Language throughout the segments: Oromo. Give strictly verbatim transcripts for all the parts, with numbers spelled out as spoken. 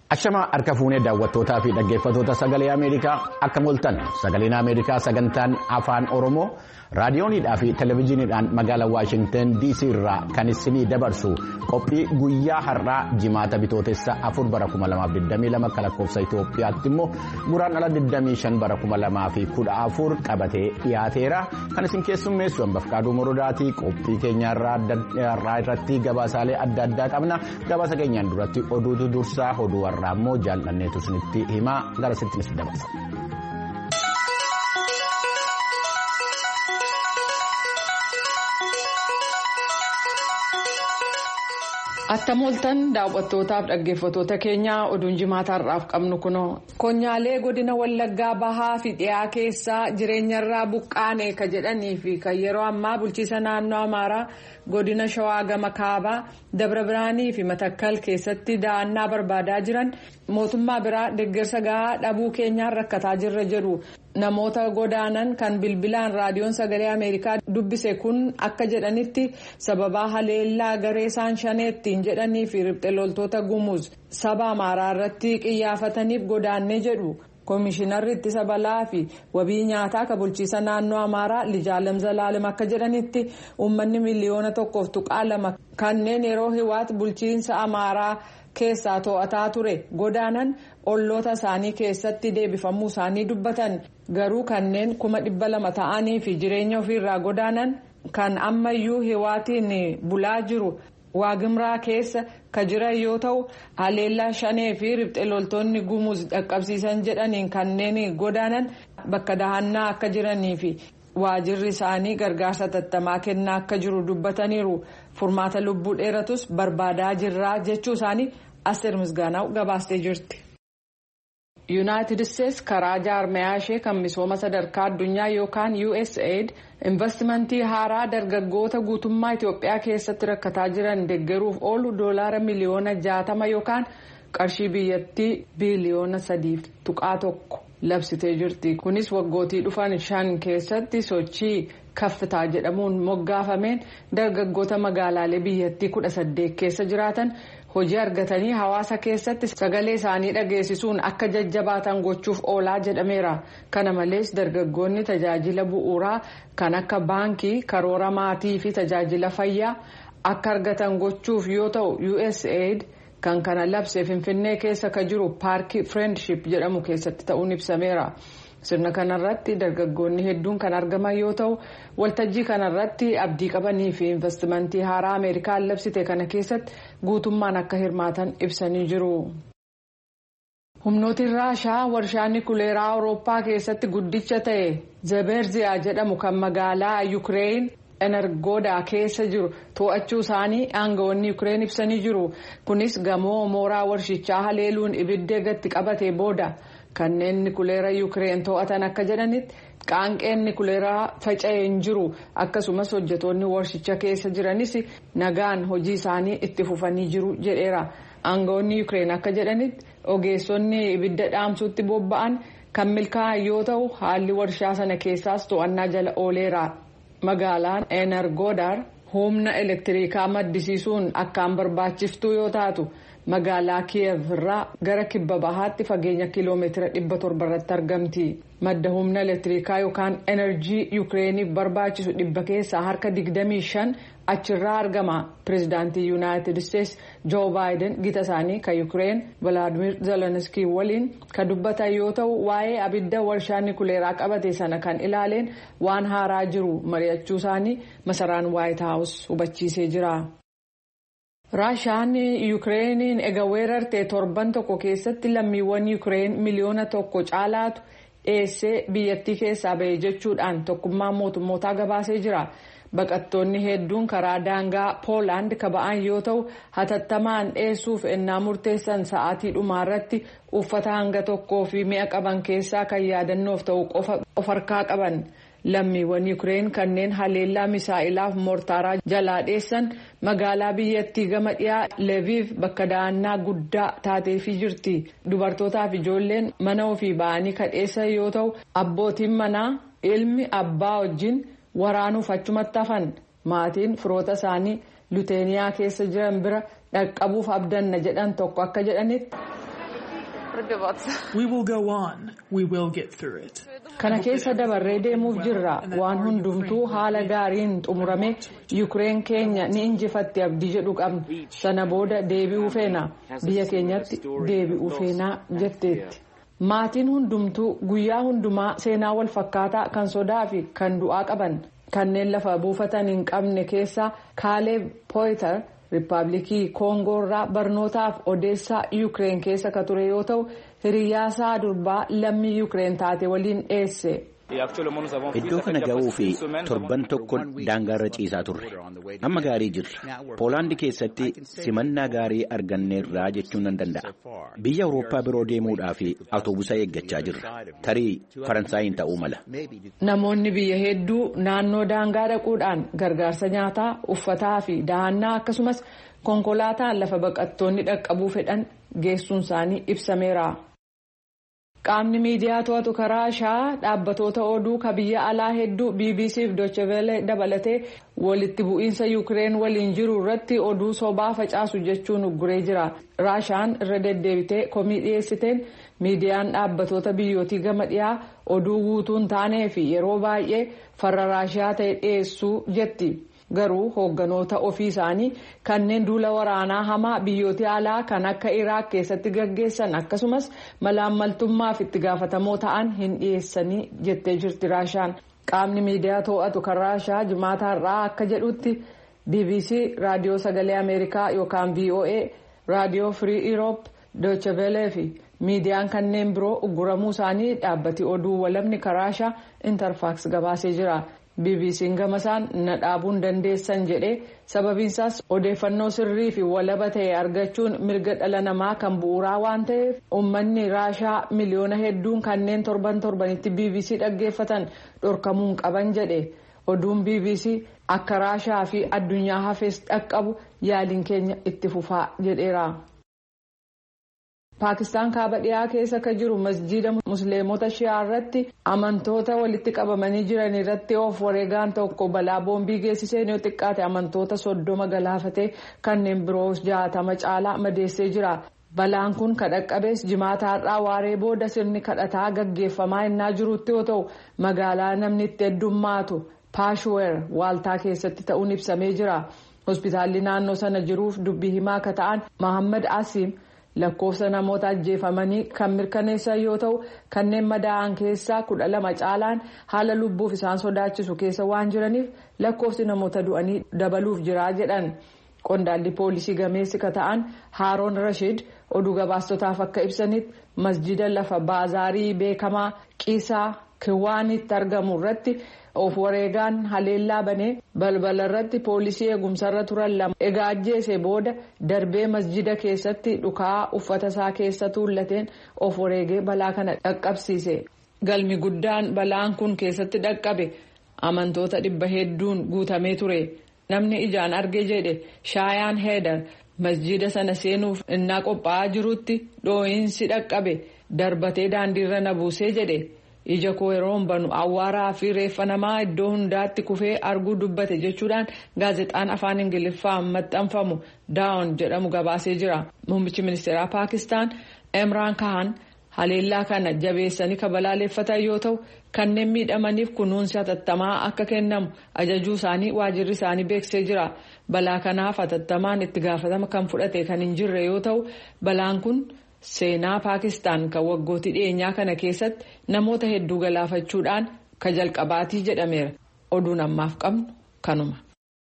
Ashama harka fuunee daawwattootaa fi dhaggeeffattoota sagalee Ameerikaa akka mul'atan sagaleen Ameerikaa sagantaan afaan Oromoo raadiyoonidhaa fi televezyiiniidhaan magaalaa Waashingtan D C irraa kan isinii dabarsu qophii guyyaa har'aa jimaata bitootessa afur bara kuma lamaaf digdamii lama akka lakkoofsa Itoophiyaatti immoo guraandhala digdamii shan bara kuma lamaa fi kudha afur qabatee dhiyaateera kan isin keessummeessu Ambafqaaduu Morodaatii qophii keenyarraa irratti gabaasaalee adda addaa qabna gabaasa keenyaan duratti oduutu dursaa oduu warraa immoo jaallanneetu isinitti himaa gara sittinis dabarsa. Attam ooltan daawwattootaaf dhaggeeffattoota keenyaa oduun jimaata har'aaf qabnu kunoo konyaalee godina Wallaggaa bahaa fi dhiyaa keessaa jireenyarraa buqqaane ka jedhanii fi kan yeroo ammaa bulchiisa naannoo Amaaraa godina Shawaa gama kaabaa Dabra Biraanii fi Matakkal keessatti da'annaa barbaadaa jiran mootummaa biraa deeggarsa gahaa dhabuu keenyaan rakkataa jirra jedhu. Namoota godaanan kan bilbilaan raadiyoon sagalee Ameerikaa dubbise kun akka jedhanitti sababaa haleellaa garee isaan shaneettiin jedhanii fi riphxe loltoota gumuz saba Amaaraa irratti qiyyaafataniif godaannee jedhu. Koomishinarri ittisa balaa fi wabii nyaataa ka bulchiisa naannoo Amaaraa Lijaalem Zalaalem akka jedhanitti uummanni miliyoona tokkoof tuqaa lama kanneen yeroo hiwaat bulchiinsa Amaaraa keessaa to'ataa ture godaanan olloota isaanii keessatti deebifamuu isaanii dubbatan garuu kanneen kuma dhibba lama ta'anii fi jireenya ofiirraa godaanan kan ammayyuu hiwaatiin bulaa jiru Waagimraa keessa ka jiran yoo ta'u haleellaa shanee fi riphxe loltoonni gumuz dhaqqabsiisan jedhaniin kanneen godaanan bakka dahannaa akka jiranii fi waajirri isaanii gargaarsa tattamaa kennaa akka jiru dubbataniiru furmaata lubbuu dheeratus barbaadaa jirraa jechuu isaanii Asteer Misgaanaw gabaastee jirti. Yuunaayitid Isteetsi karaa jaarmayaa ishee kan misooma sadarkaa addunyaa yookaan U S A I D investimentii haaraa dargaggoota guutummaa Itoophiyaa keessatti rakkataa jiran deeggaruuf oolu doolaara miliyoona jaatama yookaan qarshii biyyattii biiliyoona sadiif tuqaa tokko labsitee jirti. Kunis waggootii dhufan shan keessatti sochii kaffitaa jedhamuun moggaafameen dargaggoota magaalaalee biyyattii kudha saddeet keessa jiraatan hojii argatanii hawaasa keessatti sagalee isaanii dhageessisuun akka jajjabaatan gochuuf oolaa jedhameera. Kana malees dargaggoonni tajaajila bu'uuraa kan akka baankii, karoora maatii fi tajaajila fayyaa akka argatan gochuuf yoo ta'u U S A I D kan kana labse Finfinnee keessa ka jiru paarkii Friendship jedhamu keessatti ta'uun ibsameera. Sirna kanarratti dargaggoonni hedduun kan argaman yoo ta'u waltajjii kanarratti abdii qabanii fi investimentii haaraa Ameerikaan labsite kana keessatti guutummaan akka hirmaatan ibsanii jiru. Humnootiin Raashaa warshaa nikuleeraa Awurooppaa keessatti guddicha ta'e Zeberziyaa jedhamu kan magaalaa Yuukireen Energoodaa keessa jiru to'achuu isaanii aangawoonni Yuukireen ibsanii jiru. Kunis gamoo mooraa warshichaa haleeluun ibidda gatti qabate booda. Kanneen nikuleera Yuukireen to'atan akka jedhanitti qaanqeen nikuleeraa faca'ee hin jiru akkasumas hojjetoonni warshicha keessa jiranis nagaan hojii isaanii itti fufanii jiru jedheera. Aangawoonni Yuukireen akka jedhanitti ogeessonni ibidda dhaamsuutti bobba'an kan milkaa'an yoo ta'u haalli warshaa sana keessaas to'annaa jala ooleera. Magaalaan Energoodar humna elektirikaa maddisiisuun akkaan barbaachiftuu yoo taatu. Magaalaa Kiyev irraa gara kibba bahaatti fageenya kiiloomeetira dhibba torba irratti argamti. Madda humna elektirikaa yookaan enerjii Yuukireeniif barbaachisu dhibba keessaa harka digdamii shan achirraa argama. Pireezidaantii Yuunaayitid Isteetsi Joo Baayiden gita isaanii kan Yuukireen Volaadimir Zelenskii waliin kan dubbatan yoo ta'u waa'ee abidda warshaa nikuleeraa qabate sana kan ilaaleen waan haaraa jiru mari'achuu isaanii masaraan Waayit Haawus hubachiisee jira. Raashaan Yuukireeniin ega weerartee torban tokko keessatti lammiiwwan Yuukireen miliyoona tokko caalaatu dheessee biyyattii keessaa ba'e jechuudhaan tokkummaa mootummootaa gabaasee jira. Baqattoonni hedduun karaa daangaa Poolaand ka ba'an yoo ta'u hatattamaan dheessuuf ennaa murteessan sa'aatii dhumaarratti uffata hanga tokkoo fi mi'a qaban keessaa kan yaadannoof ta'u qofa of harkaa qaban. Lammiiwwan Yuukireen kanneen haleellaa misaa'ilaaf mortaaraa jalaa dheessan magaalaa biyyattii gama dhiyaa Leviv bakka da'annaa guddaa taateefii jirti. Dubartootaaf ijoolleen mana ofii ba'anii kadheessan yoo ta'u abbootiin manaa ilmi abbaa wajjin waraanuuf achumatti hafan. Maatiin firoota isaanii Luteeniyaa keessa jiran bira dhaqqabuuf abdanna jedhan tokko akka jedhanitti. We will go on. We will get through it. Kana keessa dabarree deemuuf jirra. Waan hundumtuu haala gaariin xumurame Yuukireen keenya ni injifatti abdii jedhu qabna. Sana booda deebi'uu feena. Biyya keenyatti deebi'uu feenaa jetteetti. Maatiin hundumtuu guyyaa hundumaa seenaa wal fakkaataa kan sodaa fi kan du'aa qaban. Kanneen lafa buufatan hin qabne keessa Kaaleeb Pooyiter Riippaabilikii Koongoo irraa barnootaaf odeessaa Yuukireen keessa ka ture yoo ta'u hiriyyaasaa durbaa lammii Yuukireen taate waliin dheesse. Iddoo kana ga'uu fi torban tokko daangaarra ciisaa turre. Amma gaarii jirra. Poolaandi keessatti simannaa gaarii arganneerraa jechuun nan danda'a. Biyya Awurooppaa biroo deemuudhaa fi awtoobusa eeggachaa jirra. Tarii Faransaayiin ta'uu mala. Namoonni biyya hedduu naannoo daangaa dhaquudhaan gargaarsa nyaataa, uffataa fi dahannaa akkasumas konkolaataan lafa baqattoonni dhaqqabuu fedhan geessuun isaanii ibsameera. Qaamni miidiyaa to'atu karaa Raashaa dhaabbatoota oduu ka biyya alaa hedduu B B C fi Deutsche Welle dabalatee walitti bu'iinsa Yuukireen waliin jiru irratti oduu sobaa facaasu jechuun ugguree jira. Raashaan irra deddeebitee komii dhiyeessiteen miidiyaan dhaabbatoota biyyootii gama dhiyaa oduu guutuun taanee fi yeroo baay'ee farra Raashaa ta'e dhiyeessuu jetti. Garuu hoogganoota ofii isaanii kanneen duula waraanaa hamaa biyyooti alaa kan akka Iraaq keessatti gaggeessan akkasumas malaammaltummaaf itti gaafatamoo ta'an hin dhiyeessanii jettee jirti Raashaan. Qaamni miidiyaa to'atu kan Raashaa Jimaata har'aa akka jedhutti B B C, Raadiyoo Sagalee Ameerikaa yookaan V O A, Raadiyoo Free Europe, Deutsche Welle fi miidiyaan kanneen biroo ugguramuu isaanii dhaabbati oduu walabni kan Raashaa Interfax gabaasee jira. B B C'n gamasaan na dhaabuun dandeessan jedhee sababiinsaas odeeffannoo sirrii fi walaba ta'e argachuun mirga dhala namaa kan bu'uuraa waan ta'eef uummanni Raashaa miliyoona hedduun kanneen torban torbanitti B B C dhaggeeffatan dhorkamuun qaban jedhe. Oduun B B C akka Raashaa fi addunyaa hafees dhaqqabu yaaliin keenya itti fufaa jedheera. Paakistaan kaaba dhiyaa keessa ka jiru masjiida musliimota shi'aa irratti amantoota walitti qabamanii jiran irratti of wareegaan tokko balaa boombii geessiseen yoo xiqqaate amantoota soddoma galaafatee kanneen biroos jaatama caalaa madeessee jira. Balaan kun ka dhaqqabees Jimaata har'aa waaree booda sirni kadhataa gaggeeffamaa innaa jirutti yoo ta'u magaalaa namni itti heddummaatu Paashweer waaltaa keessatti ta'uun ibsamee jira. Hospitaalli naannoo sana jiruuf dubbii himaa ka ta'an Mohammad Asiim lakkoofsa namoota ajjeefamanii kan mirkaneessan yoo ta'u kanneen madaa'an keessaa kudha lama caalaan haala lubbuuf isaan sodaachisu keessa waan jiraniif lakkoofsi namoota du'anii dabaluuf jira jedhan. Qondaalli poolisii gameessi ka ta'an Haaroon Rashid oduu gabaastotaaf akka ibsanitti masjida lafa baazaarii beekamaa Qiisaa Kiwaanitti argamu irratti of wareegaan haleellaa banee balbala irratti poolisii eegumsarra turan lama egaa ajjeese booda darbee masjida keessatti dhukaa uffata isaa keessa tuullateen of wareegee balaa kana dhaqqabsiise. Galmi guddaan balaan kun keessatti dhaqqabe amantoota dhibba hedduun guutamee ture. Namni ijaan arge jedhe Shaayaan Heedar masjida sana seenuuf innaa qophaa'aa jirutti dhoo'insi dhaqqabe darbatee daandiirra na buusee jedhe. Ija koo yeroon banu awwaaraa fi reeffa namaa iddoo hundaatti kufee arguu dubbate jechuudhaan gaazexaan afaan Ingiliffaan maxxanfamu daawun jedhamu gabaasee jira. Muummichi ministeeraa Paakistaan Imraan Khan haleellaa kana jabeessanii kabalaaleffatan yoo ta'u kanneen miidhamaniif kunuunsi hatattamaa akka kennamu ajajuu isaanii waajirri isaanii beeksisee jira. Balaa kanaaf hatattamaan itti gaafatama kan fudhate kan hin jirre yoo ta'u balaan kun seenaa Paakistaan kan waggooti dhiyeenyaa kana keessatti namoota hedduu galaafachuudhaan ka jalqabaatii jedhameera. Oduun ammaaf qabnu kanuma.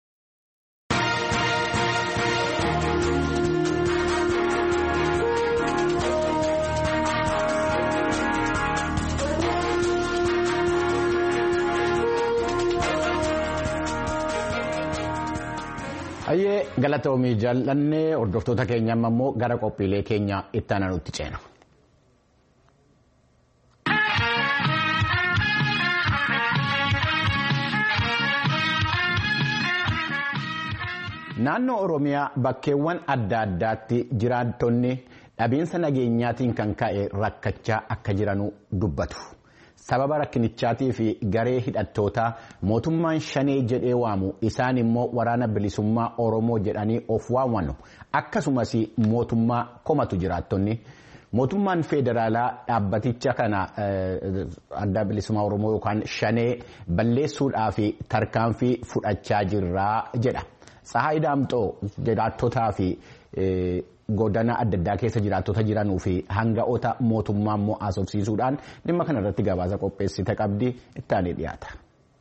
Ayyee galatoomii jaalladhee hordoftoota keenya ammoo gara qophiilee keenya itti aanutti ceena. Naannoo Oromiyaa bakkeewwan adda addaatti jiraattonni dhabiinsa nageenyaatiin kan ka'e rakkachaa akka jiranu dubbatu. Sababa rakkinichaatii fi garee hidhattootaa mootummaan shanee jedhee waamu isaan immoo waraana bilisummaa Oromoo jedhanii of waamanu akkasumas mootummaa komatu jiraattonni mootummaan federaalaa dhaabbaticha kana adda bilisummaa Oromoo yookaan shanee balleessuudhaa fi tarkaanfii fudhachaa jirraa jedha. Tsahaay Daamxoo jiraattotaa fi godina adda addaa keessa jiraattota jiranuu fi hanga'oota mootummaa immoo haasofsiisuudhaan dhimma kanarratti gabaasa qopheessite qabdi itti aanee dhiyaata.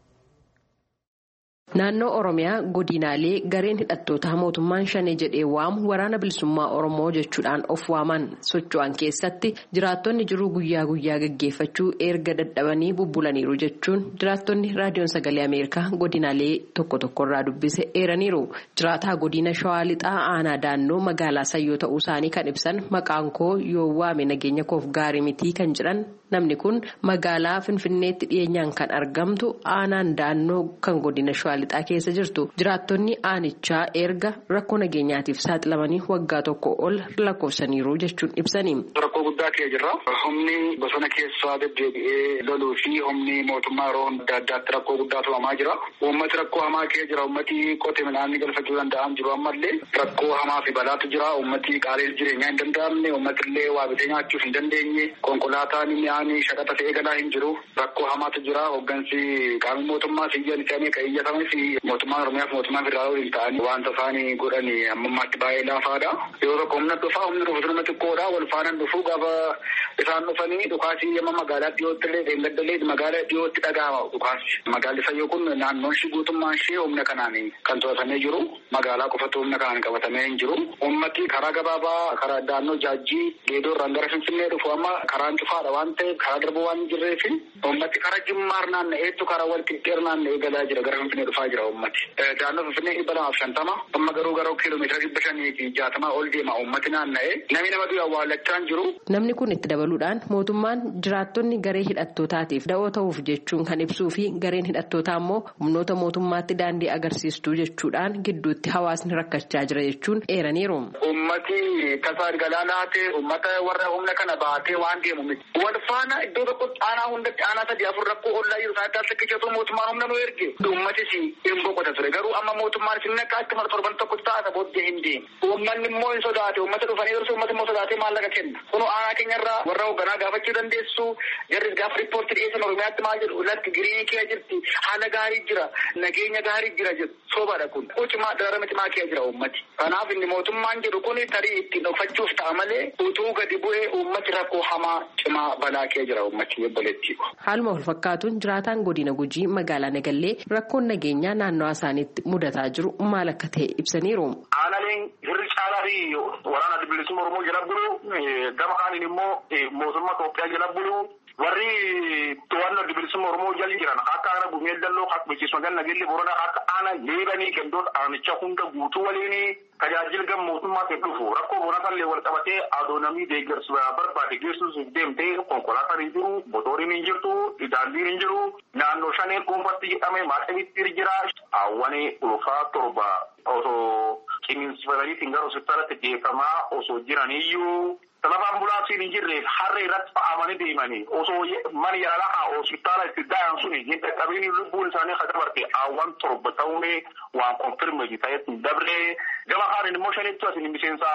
Naannoo Oromiyaa godinaalee gareen hidhattoota mootummaan shanee jedhee waamu waraana bilisummaa Oromoo jechuudhaan of waaman socho'an keessatti jiraattonni jiruu guyyaa guyyaa gaggeeffachuu erga dadhabanii bubbulaniiru jechuun jiraattonni raadiyoon sagalee Ameerikaa godinaalee tokko tokkorraa dubbise eeraniiru. Jiraataa godina Shawaa Lixaa aanaa daannoo magaalaa Sayyoo ta'uu isaanii kan ibsan maqaan koo yoo waame nageenya koof gaarii mitii kan jedhan namni kun magaalaa Finfinneetti dhiyeenyaan kan argamtu aanaan daannoo kan godina Shawaa Lixaa keessa jirtu jiraattonni aanichaa erga rakkoo nageenyaatiif saaxilamanii waggaa tokko ol lakkoofsaniiru jechuun ibsanii. Rakkoo guddaa kee jirra. Humni bosona keessaa deddeebi'ee loluu fi humni mootummaa yeroo adda addaatti rakkoo guddaatu hamaa jira. Uummati rakkoo hamaa kee jira. Uummati qotee midhaan galfachuu danda'an jiru ammallee rakkoo hamaa fi balaatu jira. Uummati qaala'insa jireenyaa hin danda'amne, uummati illee waa bitee nyaachuuf hin dandeenye, konkolaataan mi'aanii shaqaxa ta'ee galaa hin jiru. Rakkoo hamaatu jira. Hooggansi qaamni mootummaa siyyan isaanii kan iyyataman fi mootummaan Oromiyaa fi mootummaan federaalaa waliin ta'anii wanta isaanii godhanii ammammaatti baay'ee laafaadha. Yeroo tokko humna dhufaa humni dhufu nama xiqqoodha. Wal faana dhufuu gaafa isaan dhufanii dhukaasii amma magaalaa dhiyootti illee deemgaddalee magaalaa dhiyootti dhaga'ama dhukaasi. Magaalli Sayyoo kun naannoon ishee guutummaan ishee humna kanaan kan to'atamee jiru. Magaalaa qofatu humna kanaan qabatamee hin jiru. Uummati karaa gabaabaa karaa daannoo jaajjii geedoo irraan gara Finfinnee dhufu amma karaan cufaadha waan ta'eef karaa darbuu waan hin jirreef uummati karaa Jimmaar naanna'eetu karaa wal qixxeer naanna'ee galaa jira gara Finfinnee dhufaa jira uummati. Daannoo Finfinnee dhibba lamaaf shantama amma garuu garuu kiiloomeetira dhibba shanii fi jaatama ol deema uummati naanna'ee namni nama du'e awwaallachaa hin jiru. Namni kun itti dabaluudhaan mootummaan jiraattonni garee hidhattootaatiif da'oo ta'uuf jechuun kan ibsuu fi gareen hidhattootaa immoo humnoota mootummaatti daandii agarsiistuu jechuudhaan gidduutti hawaasni rakkachaa jira jechuun eeraniiru. Uummati tasaa galaanaa ta'e uummata warra humna kana baatee waan deemu miti. Wal faana iddoo tokko aanaa hundatti aanaa sadii afur rakkoo ollaa jiru sana taasisaa keessattuu mootummaan humna nu erge. Uummatis hin boqota ture garuu amma mootummaan isin akka akka mara torban tokko taata booddee hin deemu. Uummanni immoo hin sodaate uummata dhufanii yeroo uummata immoo sodaatee maallaqa kenna. Kunoo aanaa keenyarraa warra hoogganaa gaafachuu dandeessu jarris gaafa riippoortii dhiyeessan Oromiyaatti maal jedhu latti giriinii kee jirti haala gaarii jira nageenya gaarii jira jedhu sobaadha kun. Cimaa dararama cimaa kee jira uummati. Kanaaf inni mootummaan jedhu kun tarii ittiin dhokfachuuf ta'a malee utuu gadi bu'ee uummati rakkoo hamaa cimaa balaa kee jira uummati obboleettii. Haaluma wal fakkaatuun jiraataan godina Gujii magaalaa Nagallee rakkoon nageenyaa naannoo isaaniitti mudataa jiru maal akka ta'e ibsaniiru. Aanaaleen hirri caalaa fi waraana bilisummaa Oromoo jala bulu gama kaaniin immoo mootummaa Itoophiyaa jala bulu warri to'annoo bilisummaa Oromoo jala jiran akka aana gumeel dalloo akka bulchiinsa magaalaa Nagallee Booranaa akka aana leebanii gandoota aanicha hunda guutuu waliin tajaajila gama mootummaatti dhufu rakkoo Booranaallee wal qabatee adoonamii deeggarsa barbaade geessuuf deemtee konkolaataan hin jiru motoriin hin jirtu daandiin hin jiru naannoo shaneen dhuunfatti jedhame maaxabitti jira hawwanii ulfaa torba osoo ciniinsifatanii gara hospitaalatti geeffamaa osoo jiraniyyuu sababa ambulaansiin hin jirreef harree irratti fa'amanii deemanii osoo mana yaalaa hospitaala itti daa'an suni hin dhaqqabiin lubbuun isaanii akka dabarte hawwan torba ta'uun waan konfirmeeji ta'etti dabree gama kaaniin immoo shanitti asin miseensa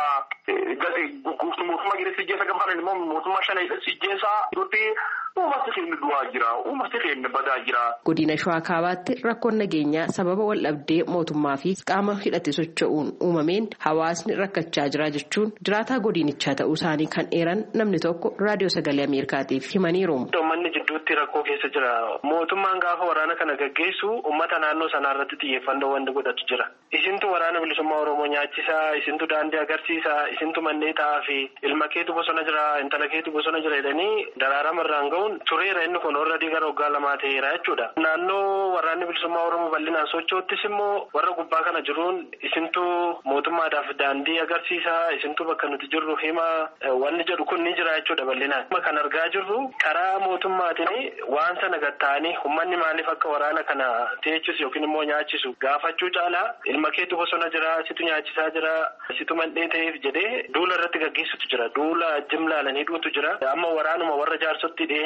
guutuu mootummaa jedhee sijjeessa gama kaaniin immoo mootummaa shanii sijjeessa dutti uummatni keenya du'aa jira uummatni keenya badaa jira. Godina Shawaa Kaabaatti rakkoon nageenyaa sababa wal dhabdee mootummaa fi qaama hidhate socho'uun uumameen hawaasni rakkachaa jira jechuun jiraataa godinichaa ta'uu isaanii kan eeran namni tokko raadiyoo sagalee Ameerikaatiif himaniiru. Uummanni jidduutti rakkoo keessa jira. Mootummaan gaafa waraana kana gaggeessu uummata naannoo sanaa irratti xiyyeeffannoo wanti godhatu jira. Isintu waraana bilisummaa Oromoo nyaachisaa, isintu daandii agarsiisaa, isintu mannee ta'aa fi ilma keetu bosona jira, intala keetu bosona jira jedhanii daraarama irraan ga'uun tureera inni kun warra gara waggaa lamaa ta'eera jechuudha. Naannoo waraanni bilisummaa Oromoo bal'inaan socho'uttis immoo warra gubbaa kana jiruun isintu mootummaadhaaf daandii agarsiisaa, isintu bakka nuti jirru hima wanni jedhu kun ni jira jechuudha bal'inaan. Kan argaa jirru karaa mootummaatiin waan sana gatta'anii uummanni maaliif akka waraana kana teechisu yookiin immoo nyaachisu gaafachuu caalaa ilma keetu bosona jira, situ nyaachisaa jira, situ mandhee ta'eef jedhee duula irratti gaggeessutu jira. Duula jimlaalan hidhuutu jira. Amma waraanuma warra jaarsotti dhiyeenya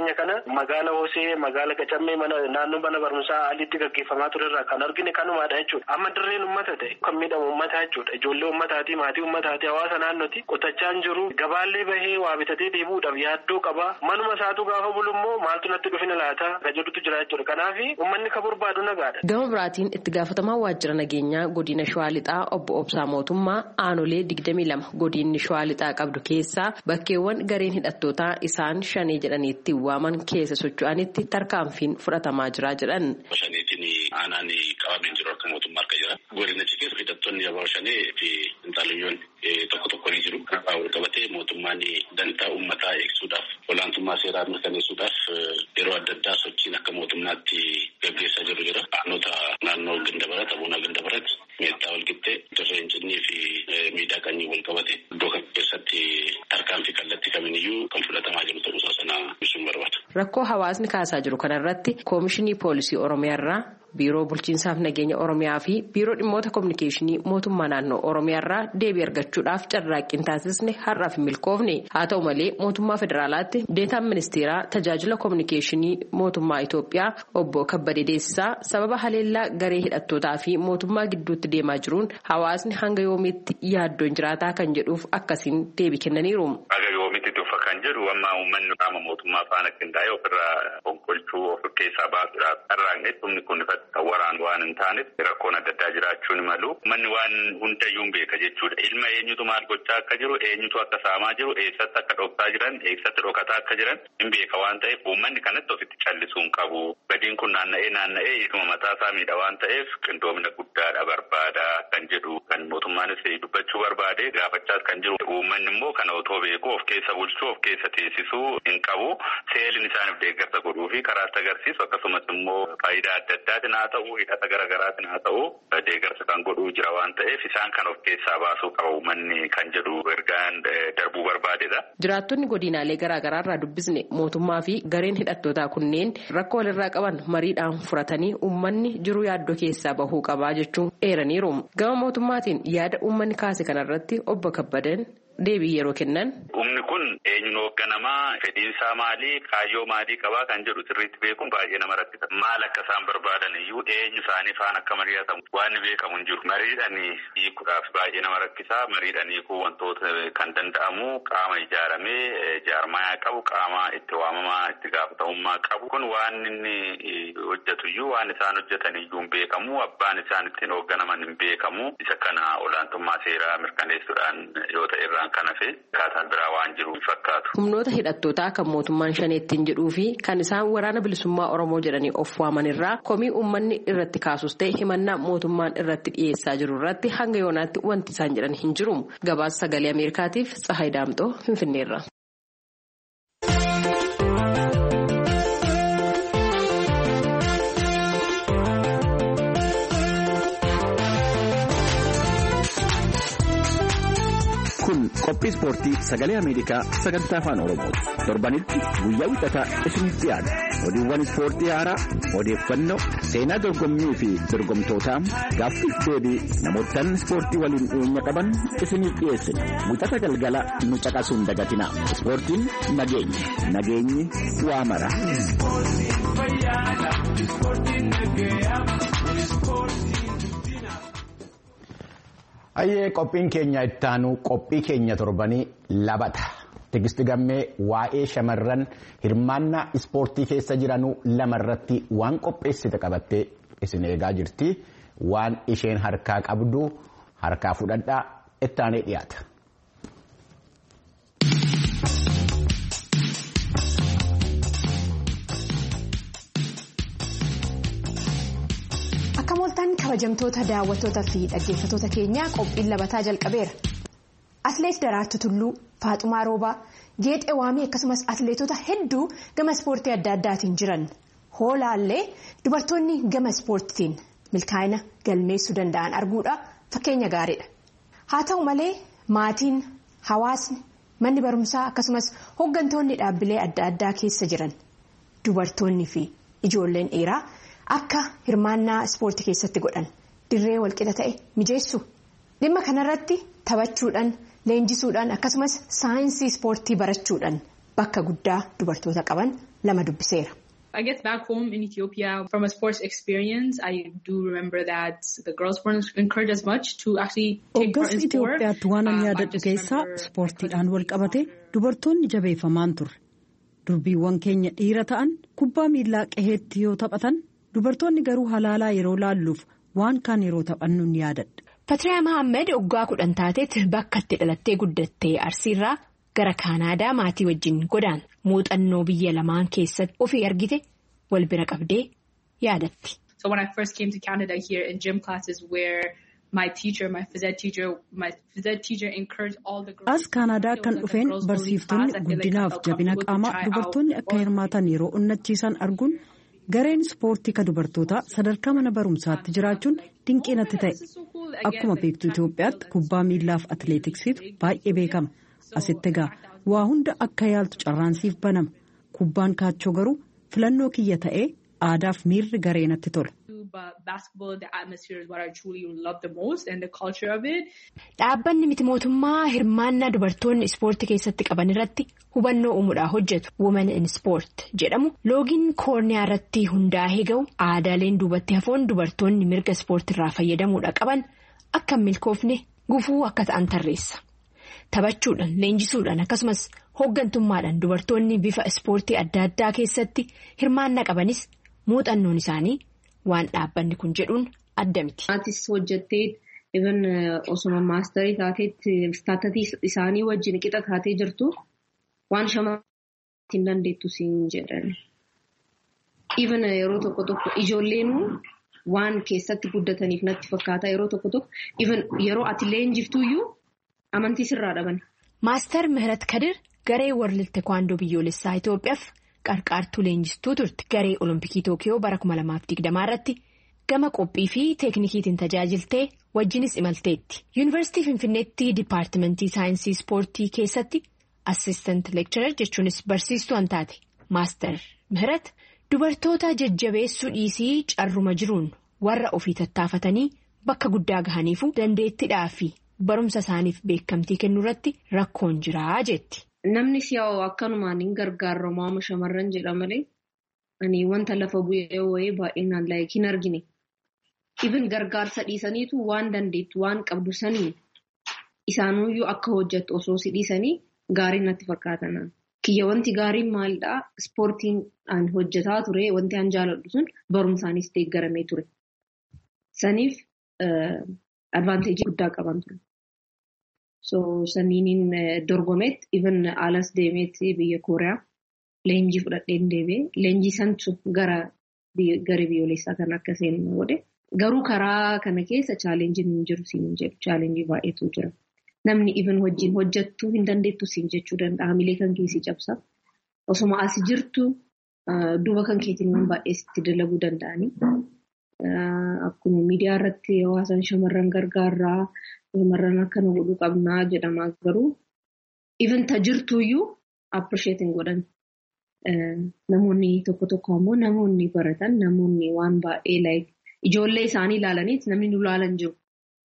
dhiyeenya kana magaala Hosee magaala Qacammee mana naannoo mana barumsaa alitti gaggeeffamaa turerraa kan argine kanumaadha jechuudha. Amma dirreen uummata ta'e kan miidhamu uummataa jechuudha. Ijoollee uummataati maatii uummataati hawaasa naannooti qotachaa hin jiru gabaallee bahee waa bitatee deebi'uudhaaf yaaddoo qaba. Manuma isaatu gaafa bulu immoo maaltu natti dhufina laata gajeddutu jira jechuudha. Kanaaf uummanni kan barbaadu nagaadha. Gama biraatiin itti gaafatamaa waajjira nageenyaa godina Shawaa Lixaa obbo Obsaa Mootummaa aanolee digdamii lama godinni Shawaa Lixaa qabdu keessaa bakkeewwan gareen hidhattootaa isaan shanee jedhanii itti waaman keessa socho'anitti tarkaanfiin fudhatamaa jira jedhan. Shaniitiin aanaan qabamee jiru akka mootummaa harka jira. Godinicha keessa hidhattoonni yaabaa shanee fi intaliyyoon tokko tokko ni jiru. Wal qabatee mootummaan dantaa uummataa eegsuudhaaf olaantummaa seeraa mirkaneessuudhaaf yeroo adda addaa sochiin akka mootummaatti gaggeessaa jiru jira. Aanota naannoo Gandabarat, Abuunaa Gandabarat, Meettaa Walqixxee, Dirreen Cinnii fi Miidhaqanii wal qabate iddoo kan keessatti tarkaanfii kallattii kamiiniyyuu kan fudhatamaa jiru ta'uusaa sana ibsuun barbaada. Rakkoo hawaasni kaasaa jiru kanarratti Koomishinii Poolisii Oromiyaarraa, Biiroo Bulchiinsaaf Nageenya Oromiyaa fi Biiroo Dhimmoota Kominikeeshinii Mootummaa Naannoo Oromiyaarraa deebii argachuudhaaf carraaqqiin taasisne har'aaf hin milkoofne. Haa ta'u malee mootummaa federaalaatti deetaan ministeeraa tajaajila kominikeeshinii mootummaa Itoophiyaa obbo Kabbadee Deessisaa sababa haleellaa garee hidhattootaa fi mootummaa gidduutti deemaa jiruun hawaasni hanga yoomiitti yaaddoon jiraataa kan jedhuuf akkasiin deebii kennaniiru. Hanga yoomiitti dhufa kan jedhu amma uummanni qaama mootummaa faana qindaa'ee ofirraa fonqolchuu of keessaa baasuudhaaf carraaqnetti humni kun waraan waan hin taaneef rakkoon adda addaa jiraachuun malu manni waan hundayyuu hin beeka jechuudha. Ilma eenyutu maal gochaa akka jiru eenyutu akka saamaa jiru eessatti akka dhoksaa jiran eessatti dhokataa akka jiran hin beeka waan ta'eef uummanni kanatti ofitti callisuu hin qabu. Badiin kun naanna'ee naanna'ee isuma mataa isaa miidha waan ta'eef qindoomina guddaadha barbaada kan jedhu kan mootummaanis dubbachuu barbaade gaafachaas kan jiru. Uummanni immoo kana otoo beeku of keessa bulchuu of keessa teessisuu hin qabu. Seelin isaaniif deeggarsa godhuu fi karaatti agarsiisu akkasumas immoo faayidaa adda addaatiin haa ta'u hidhata garaagaraatiin haa ta'u deeggarsa kan godhuu jira waan ta'eef isaan kan of keessaa baasuu qaba uummanni kan jedhu ergaan darbuu barbaadedha. Jiraattonni godinaalee garaagaraa irraa dubbisne mootummaa fi gareen hidhattootaa kunneen rakkoo walirraa qaban mariidhaan furatanii uummanni jiru yaaddoo keessaa bahuu qabaa jechuun eeraniiru. Gama mootummaatiin yaada uummanni kaase kanarratti obbo Kabbadeen deebii yeroo kennan. Humni kun eenyuun hoogganamaa fedhiinsaa maalii kaayyoo maalii qabaa kan jedhu sirriitti beekuun baay'ee nama rakkisa. Maal akka isaan barbaadan iyyuu eenyu isaanii faana akka mari'atamu waan beekamu hin jiru. Mariidhanii hiikuudhaaf baay'ee nama rakkisaa. Mariidhanii hiikuu wantoota kan danda'amu qaama ijaaramee jaarmayaa qabu qaama itti waamamaa itti gaafatamummaa qabu. Kun waan inni hojjetu iyyuu waan isaan hojjetan iyyuu hin beekamu. Abbaan isaan ittiin hoogganaman hin beekamu. Isa kana olaantummaa seeraa mirkaneessuudhaan yoo ta'e irraa kan hafe kaataan biraa waan jiru fakkaatu. Humnoota hidhattootaa kan mootummaan shaneettiin jedhuu fi kan isaan waraana bilisummaa Oromoo jedhanii of waaman irraa komii uummanni irratti kaasus ta'e himannaa mootummaan irratti dhiyeessaa jiru irratti hanga yoonaatti wanti isaan jedhan hin jiru. Gabaasa sagalee Ameerikaatiif Tsahaay Daamxoo Finfinneerra. Kun qophii ispoortii sagalee Ameerikaa sagantaa afaan Oromooti. Torbanitti guyyaa wixataa isinitti dhiyaata. Oduuwwan ispoortii haaraa, odeeffannoo, seenaa dorgommii fi dorgomtootaa, gaaffiif deebii namootaan ispoortii waliin dhiyeenya qaban isiniif dhiyeessina. Wixata galgala nu caqasuun dagatina. Ispoortiin nageenya. Nageenyi waa mara. Ayyee qophiin keenya ittaanu qophii keenya torbanii labata. Tigisti gammee waa'ee shamarran hirmaannaa ispoortii keessa jiranuu lamarratti waan qopheessite qabattee isin eegaa jirti. Waan isheen harkaa qabdu harkaa fudhadhaa ittaanee dhiyaata. Kabajamtoota daawwattoota fi dhaggeeffattoota keenyaa qophiin labataa jalqabeera. Atleet Daraartuu Tulluu, Faaxumaa Roobaa, Geexee Waamii akkasumas atleetota hedduu gama ispoortii adda addaatiin jiran hoolaallee dubartoonni gama ispoortiin milkaa'ina galmeessuu danda'an arguudha fakkeenya gaariidha. Haa ta'u malee maatiin, hawaasni, manni barumsaa akkasumas hooggantoonni dhaabbilee adda addaa keessa jiran dubartoonni fi ijoolleen dhiiraa. Akka hirmaannaa ispoortii keessatti godhan dirree walqixa ta'e mijeessu dhimma kanarratti taphachuudhaan leenjisuudhaan akkasumas saayinsii ispoortii barachuudhaan bakka guddaa dubartoota qaban lama dubbiseera. I guess back home in Ethiopia, from a sports experience, I do remember that the girls weren't encouraged as much to actually take part in sport. Itoophiyaatti waan ani yaadadhu keessaa ispoortiidhaan wal qabate dubartoonni jabeeffamaan turre. Durbiiwwan keenya dhiira ta'an kubbaa miilaa qaheetti yoo taphatan dubartoonni garuu halaalaa yeroo laalluuf waan kaan yeroo taphannu ni yaadadha. Patiriyaa Mahammed waggaa kudhan taateetti bakka itti dhalattee guddattee Arsiirraa gara Kaanaadaa maatii wajjin godaan muuxannoo biyya lamaan keessatti ofii argite wal bira qabdee yaadatti. So when I first came to Canada here in gym classes where my teacher, my phys ed teacher, my phys ed teacher encouraged all the girls. As Kaanaadaa kan dhufeen barsiiftonni guddinaaf jabina qaamaa dubartoonni akka hirmaatan yeroo onnachiisan arguun gareen ispoortii ka dubartootaa sadarkaa mana barumsaatti jiraachuun dinqiinatti ta'e. Akkuma beektu Itoophiyaatti kubbaa miillaaf atileetiksiitu baay'ee beekama. Asitti egaa waa hunda akka yaaltu carraansiif banama. Kubbaan kaachoo garuu filannoo kiyya ta'ee aadaaf miirri gareenatti tola. Dhaabbanni miti mootummaa hirmaannaa dubartoonni ispoortii keessatti qaban irratti hubannoo uumuudhaan hojjetu Women in Sport jedhamu loogiin koorniyaa irratti hundaa'ee ga'u aadaaleen duubatti hafoon dubartoonni mirga ispoortiirraa fayyadamuudha qaban akka milkoofne gufuu akka ta'an tarreessa. Taphachuudhaan leenjisuudhaan akkasumas hooggantummaadhaan dubartoonni bifa ispoortii adda addaa keessatti hirmaannaa qabanis muuxannoon isaanii waan dhaabbanni kun jedhuun adda miti. Maatis hojjettee even osuma maastarii taateetti istaatatii isaanii wajjin qixa taatee jirtu waan shamarraniin dandeettu siin jedhan. Even yeroo tokko tokko ijoolleen waan keessatti guddataniif natti fakkaata yeroo tokko tokko even yeroo ati leenjiftuyyuu amantii sirraa dhaban. Maaster Mihirat Kadir garee World Taekwondo biyyoolessaa Itoophiyaaf qarqaartuu leenjistuu turte garee Olompikii Tookiyoo bara kuma lamaaf digdamaa irratti gama qophii fi teeknikiitiin tajaajiltee wajjinis imalteetti. Yuunivarsiitii Finfinneetti Dipaartimentii Saayinsii Ispoortii keessatti Assistant Lecturer jechuunis barsiistuu an taate. Maaster Mihirat dubartoota jajjabeessuu dhiisii carruma jiruun warra ofii tattaafatanii bakka guddaa gahaniifu dandeettiidhaa fi barumsa isaaniif beekamtii kennuu irratti rakkoon jiraa jetti. Namni si'aawoo akkanumaan hin gargaaramu shamarran jedha malee ani wanta lafa bu'ee wayii baay'inaan laayik hin argine. Even gargaarsa dhiisaniitu waan dandeettu waan qabdu sanii isaanuyyuu akka hojjettu osoo si dhiisanii gaarii natti fakkaatan. Kiyya wanti gaariin maalidhaa ispoortiin an hojjetaa ture wanti an jaaladhu sun barumsaanis deeggaramee ture. Saniif advaanteejii guddaa qaban ture. So saniiniin dorgomeetti even alas deemeetti biyya Kooriyaa leenjii fudhadheen deebi'ee leenjii santu gara garee biyyoolessaa kan akka seenu godhe. Garuu karaa kana keessa chaalenjiin hin jiru siin jedhu chaalenjii baay'eetu jira. Namni even wajjin hojjettuu hin dandeettu siin jechuu danda'a. Hamilee kan keessi cabsa. Osuma as jirtu duuba kan keetiin waan baay'ee sitti dalaguu danda'anii. Akkuma miidiyaa irratti hawaasan shamarran gargaarraa shamarran akkana godhuu qabnaa jedhamaa garuu even ta jirtuyyuu appreciating godhan. Namoonni tokko tokko ammoo namoonni baratan namoonni waan baay'ee like ijoollee isaanii ilaalaniit namni nu ilaalan jiru.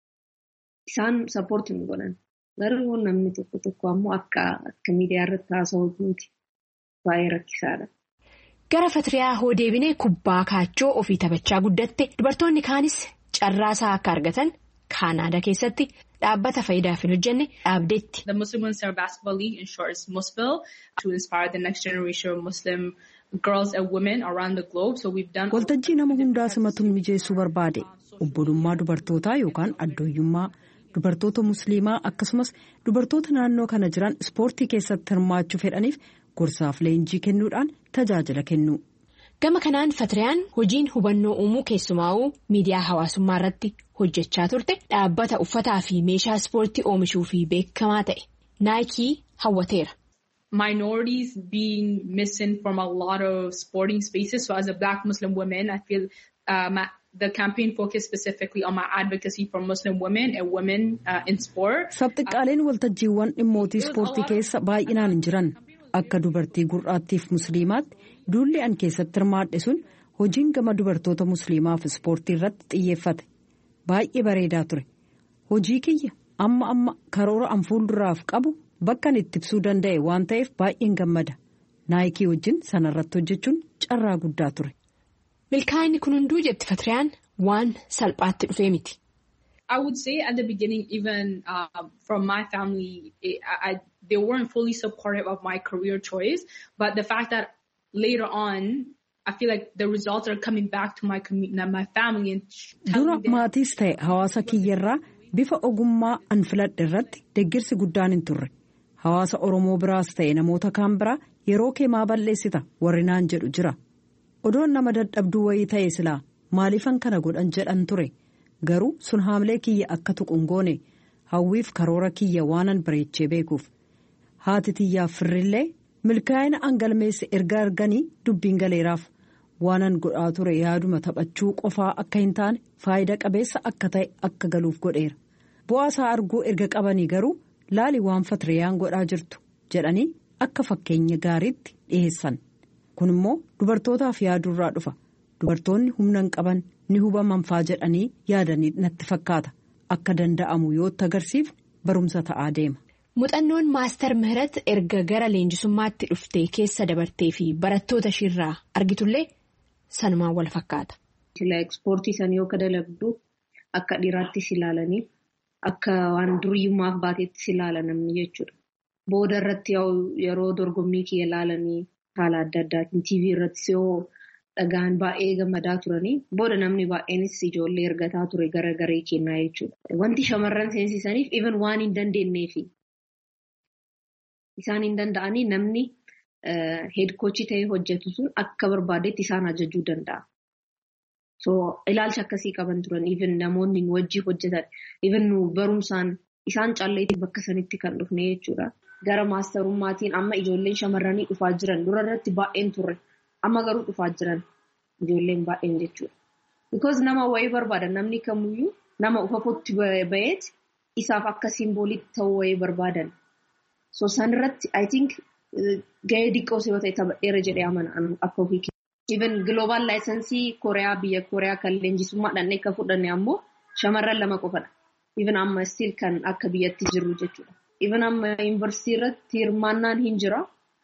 Isaan sappoortiin godhan. Garuu namni tokko tokko ammoo akka akka miidiyaa irratti haasa'u baay'ee rakkisaadha. Gara Fatiriyaa hoo deebinee kubbaa kaachoo ofii taphachaa guddatte dubartoonni kaanis carraasaa akka argatan Kaanaadaa keessatti dhaabbata faayidaaf hin hojjenne dhaabdeetti. The Muslim Women's Basketball League in short is Musbil to inspire the next generation of Muslim girls and women around the globe. So we've done. Waltajjii nama hundaa simatuun mijeessuu barbaade obbolummaa dubartootaa yookaan addooyyummaa dubartoota musliimaa akkasumas dubartoota naannoo kana jiran ispoortii keessatti hirmaachuu fedhaniif gorsaaf leenjii kennuudhaan tajaajila kennu. Gama kanaan Fatiriyaan hojiin hubannoo uumuu keessumaa'uu miidiyaa hawaasummaa irratti hojjechaa turte dhaabbata uffataa fi meeshaa ispoortii oomishuu fi beekamaa ta'e naayikii hawwateera. Minorities being missing from a lot of sporting spaces. So as a Black Muslim woman, I feel um, the campaign focused specifically on my advocacy for Muslim women and women uh, in sport. Sabxiqqaaleen waltajjiiwwan dhimmootii ispoortii keessa baay'inaan hin jiran. Akka dubartii gurraattiif musliimaatti duulli an keessatti hirmaadhe sun hojiin gama dubartoota musliimaaf ispoortii irratti xiyyeeffate baay'ee bareedaa ture. Hojii kiyya amma amma karoora an fuulduraaf qabu bakka itti ibsuu danda'e waan ta'eef baay'een gammada. naayikii wajjin sanarratti hojjechuun carraa guddaa ture. Milkaa'inni kun hunduu jetti Fatiriyaan waan salphaatti dhufee miti. I would say at the beginning, even uh, from my family, it, I, they weren't fully supportive of my career choice. But the fact that later on, I feel like the results are coming back to my community, my family. And Dura maatiis ta'e hawaasa kiyyarraa bifa ogummaa an filadhe irratti deggirsi guddaan hin turre. Hawaasa Oromoo biraas ta'e namoota kaan biraa yeroo kee maa balleessita warri naan jedhu jira. Odoon nama dadhabduu wayii ta'e silaa maaliifan kana godhan jedhan ture. Garuu sun haamlee kiyya akka tuquun goone hawwiif karoora kiyya waanan bareechee beekuuf haati tiyyaaf firrillee milkaa'ina angalmeesse erga arganii dubbiin galeeraaf waanan godhaa ture yaaduma taphachuu qofaa akka hin taane faayidaa qabeessa akka ta'e akka galuuf godheera. Bu'aasaa arguu erga qabanii garuu laali waan Fatiriyaan godhaa jirtu jedhanii akka fakkeenya gaariitti dhiheessan. Kun immoo dubartootaaf yaadurraa dhufa. Dubartoonni humna hin qaban ni hubaman faa jedhanii yaadanii natti fakkaata. Akka danda'amu yoo agarsiifne barumsa ta'aa deema. Muuxannoon Maaster Mihirat erga gara leenjisummaatti dhuftee keessa dabartee fi barattoota ishiirraa argitullee sanumaan wal fakkaata. Ispoortii san yoo dalagdu akka dhiiraattis ilaalanii akka waan duriyyummaaf baateettis ilaalan namni jechuudha. Booda irratti yeroo dorgommii kiyya ilaalanii haala adda addaatiin T V irrattis yoo dhagaan baay'ee gammadaa turanii booda namni baay'eenis ijoollee ergataa ture gara garee kennaa jechuudha. Wanti shamarran seensisaniif even waan hin dandeenyeefi isaan hin danda'anii namni head coachii ta'ee hojjetu sun akka barbaadetti isaan ajajuu danda'a. So ilaalcha akkasii qaban turan even namoonni wajjii hojjetan even nu barumsaan isaan calleetii bakka sanitti kan dhufne jechuudha. Gara maasterummaatiin amma ijoolleen shamarranii dhufaa jiran dura irratti baay'een turre. Amma garuu dhufaa jiran ijoolleen baay'een jechuudha. Because nama wayii barbaadan namni kamuyyuu nama ufafutti ba'eet isaaf akka simboolitti ta'uu wayii barbaadan. So sanirratti I think gahee diqqoo yoo ta'e taphadheera jedhee amana akka ofii keessa. Even global licensii Kooriyaa biyya Kooriyaa kan leenjisummaadhaan akka fudhanne ammoo shamarran lama qofadha. Even amma still kan akka biyyatti jiru jechuudha. Even amma yuunivarsiitii irratti hirmaannaan hin jira.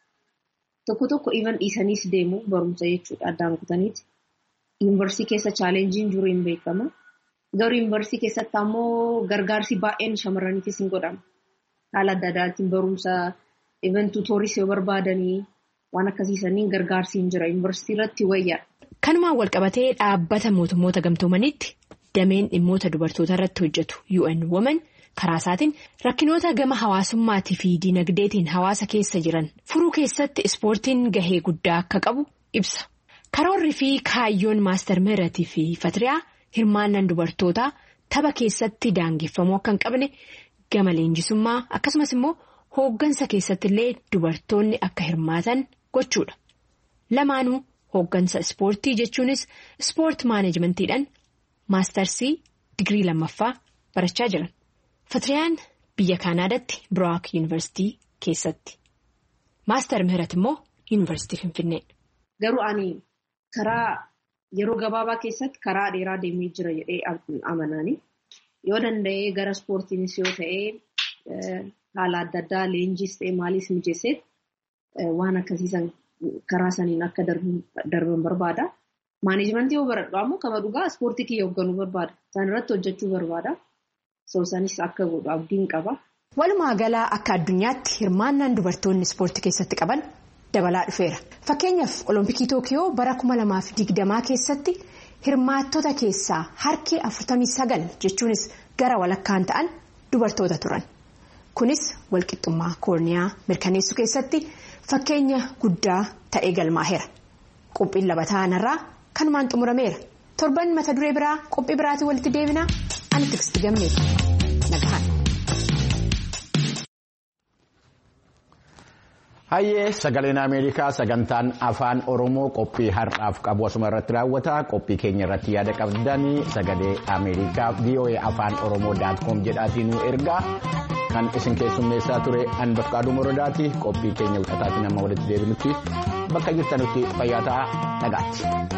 Tokko tokko even dhiisaniis deemu barumsa jechuudha addaan kutaniiti. Yuunivarsiitii keessa chaalenjiin jiru hin beekama. Garuu yuunivarsiitii keessatti ammoo gargaarsi baay'een shamarraniifis hin godhama. Haala adda addaatiin barumsa even tuutooris yoo barbaadanii waan akkasiisaniin gargaarsi hin jira yuunivarsiitii irratti wayyaa. Kanumaan walqabatee dhaabbata mootummoota gamtoomaniitti dameen dhimmoota dubartoota irratti hojjetu U N Women karaa isaatiin rakkinoota gama hawaasummaatii fi dinagdeetiin hawaasa keessa jiran furuu keessatti ispoortiin gahee guddaa akka qabu ibsa. Karoorri fi kaayyoon Maaster Mihiratii fi Fatiriyaa hirmaannaan dubartootaa tapha keessatti daangeffamuu akka hin qabne gama leenjisummaa akkasumas immoo hooggansa keessatti illee dubartoonni akka hirmaatan gochuudha. Lamaanuu hooggansa ispoortii jechuunis ispoort maaneejmentiidhaan maastarsii digirii lammaffaa barachaa jiran. Fatiriyaan biyya Kaanaadaatti Biraak Yuunivarsiitii keessatti. Maaster Mihirat immoo Yuunivarsiitii Finfinnee. Garuu ani karaa yeroo gabaabaa keessatti karaa dheeraa deemee jira jedhee amanaani. Yoo danda'ee gara ispoortiinis yoo ta'ee haala adda addaa leenjis ta'ee maaliis mijeesseet waan akkasiisan karaa saniin akka darban barbaada. Maaneejmentii yoo baradhu ammoo kama dhugaa ispoortii kiyya hoogganuu barbaada. Isaan irratti hojjechuu barbaada. Soosanis akka godhu abdiin qaba. Walumaa galaa akka addunyaatti hirmaannaan dubartoonni ispoortii keessatti qaban dabalaa dhufeera. Fakkeenyaaf Olompikii Tookiyoo bara kuma lamaaf digdamaa keessatti hirmaattota keessaa harki afurtamii sagal jechuunis gara walakkaan ta'an dubartoota turan. Kunis walqixxummaa koorniyaa mirkaneessuu keessatti fakkeenya guddaa ta'ee galmaa'eera. Qophiin labataa kanarraa kanumaan xumurameera. Torban mata duree biraa qophii biraatiin walitti deebinaa. Ani Tikstii Gammee Nagahaan. Hayyee sagaleen Ameerikaa sagantaan afaan Oromoo qophii har'aaf qabu asuma irratti raawwata. Qophii keenya irratti yaada qabdanii sagalee Ameerikaa V O A afaan Oromoo daat koom jedhaatiin nu ergaa. Kan isin keessummeessaa ture Anbafqaaduu Morodaati. Qophii keenya wixataatiin amma walitti deebinutti bakka jirtanutti fayyaa ta'aa nagaatti.